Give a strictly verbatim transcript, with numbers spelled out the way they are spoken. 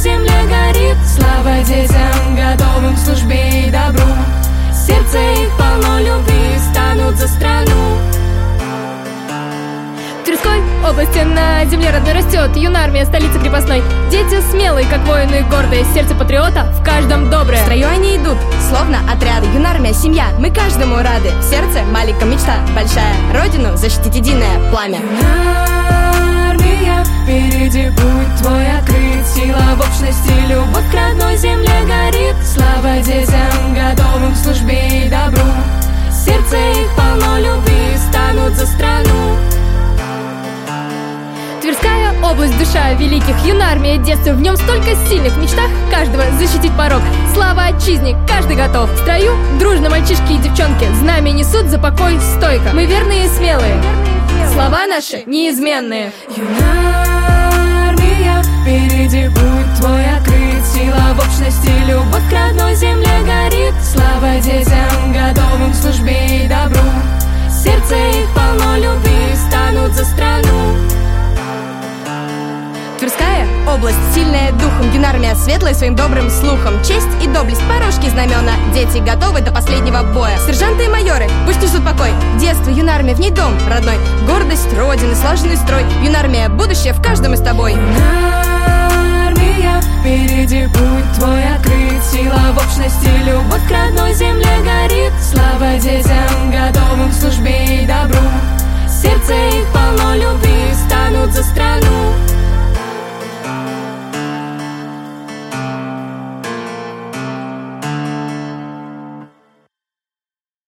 земле горит. Слава детям, готовым к службе и добру. Сердце их полно любви, станут за страну. В Тверской области на земле родной растет юнармия, столица крепостной. Дети смелые, как воины, гордые, сердце патриота в каждом доброе. В строю они идут, словно отряды. Юнармия, семья, мы каждому рады. В сердце маленькая мечта большая, родину защитить единое пламя. Юнармия, впереди путь твой открыт. Сила в общности, любовь к родной земле горит. Слава детям, готовым к службе и добру. Сердце их полно любви, станут за страну. Тверская область, душа великих, юнармия детства. В нем столько сильных мечтах каждого защитить порог. Слава отчизне, каждый готов. В строю дружно мальчишки и девчонки знамя несут за покой стойко. Мы верные и смелые, слова наши неизменные. Юнармия, впереди путь твой открыт. Сила в общности, любовь к родной земле горит. Слава детям, готовым к службе и добру. Сердце их полно любви, станут за страну. Тверская область, сильная духом. Юнармия, светлая своим добрым слухом. Честь и доблесть, порожки знамена. Дети готовы до последнего боя. Сержанты и майоры, пусть несут покой. Детство, юнармия, в ней дом родной. Гордость родины, слаженный строй. Юнармия, будущее в каждом из тобой. Юнармия, впереди путь твой открыт. Сила в общности, любовь к родной земле горит. Слава детям, готовым к службе и добру.